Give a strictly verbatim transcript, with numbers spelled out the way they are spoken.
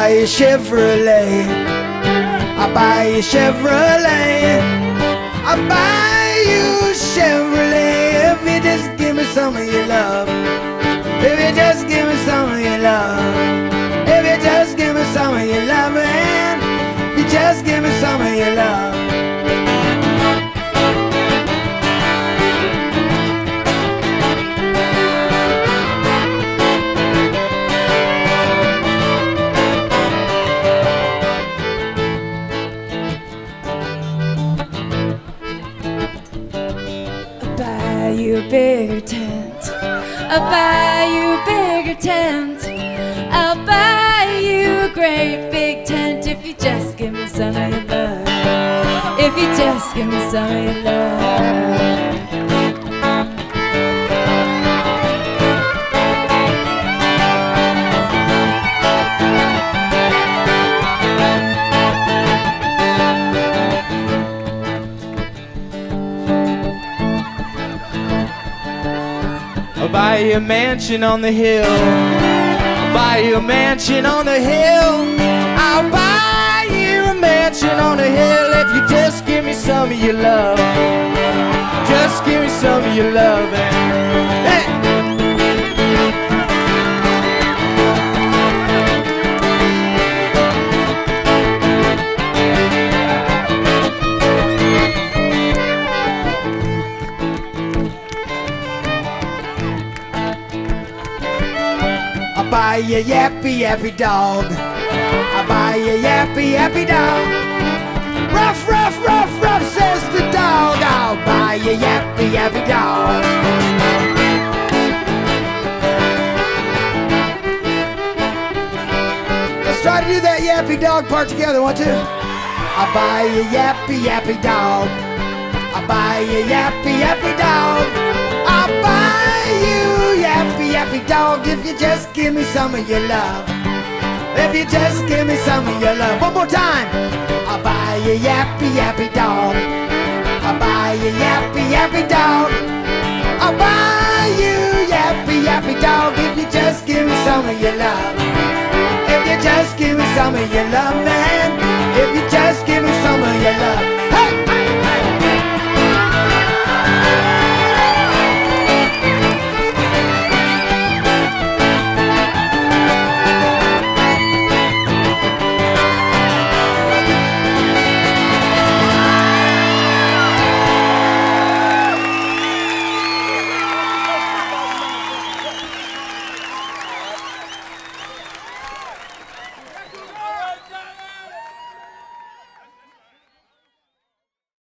buy you Chevrolet. I buy you Chevrolet. I buy you Chevrolet. If you just give me some of your love. If you just give me some of your love. If you just give me some of your love, man. If you just give me some of your love. Buy you a bigger tent. I'll buy you a bigger tent. I'll buy you a great big tent if you just give me some of your love. If you just give me some of your love. I'll buy you a mansion on the hill. I'll buy you a mansion on the hill. I'll buy you a mansion on the hill if you just give me some of your love. Just give me some of your love, man. Hey! I buy you a yappy yappy dog. I buy you a yappy yappy dog. Ruff, ruff, ruff, ruff, says the dog. I'll buy you a yappy yappy dog. Let's try to do that yappy dog part together, won't you? I buy you a yappy yappy dog. I buy you a yappy yappy dog. I buy you yappy yappy dog if you just give me some of your love. If you just give me some of your love. One more time. I'll buy you yappy yappy dog. I'll buy you yappy yappy dog. I'll buy you yappy yappy dog if you just give me some of your love. If you just give me some of your love, man. If you just give me some of your love.